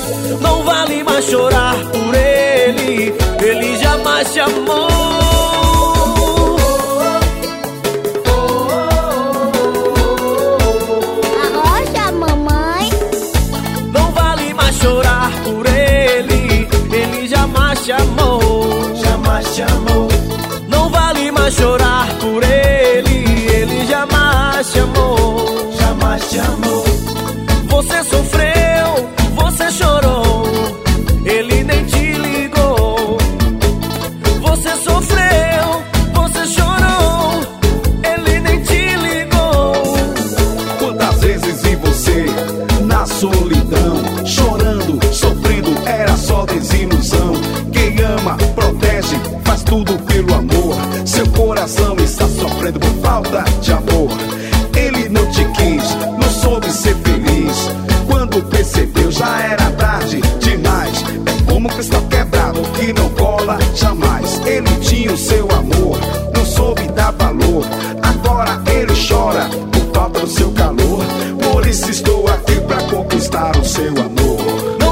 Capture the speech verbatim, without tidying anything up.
Não vale mais chorar por ele, ele jamais te amou. Arrocha, mamãe. Não vale mais chorar por ele, ele jamais te amou. Jamais te amou. Não vale mais chorar por ele, ele jamais te amou. Jamais te amou. Você sofreu, você chorou, ele nem te ligou. Você sofreu, você chorou, ele nem te ligou. Quantas vezes vi você na solidão, chorando, sofrendo, era só desilusão. Quem ama, protege, faz tudo pelo amor. Seu coração está sofrendo por falta de amor. Ele não te quis, não soube ser feliz. Quando percebeu já era tarde demais. É como um cristal quebrado que não cola jamais. Ele tinha o seu amor, não soube dar valor. Agora ele chora por falta do seu calor. Por isso estou aqui pra conquistar o seu amor.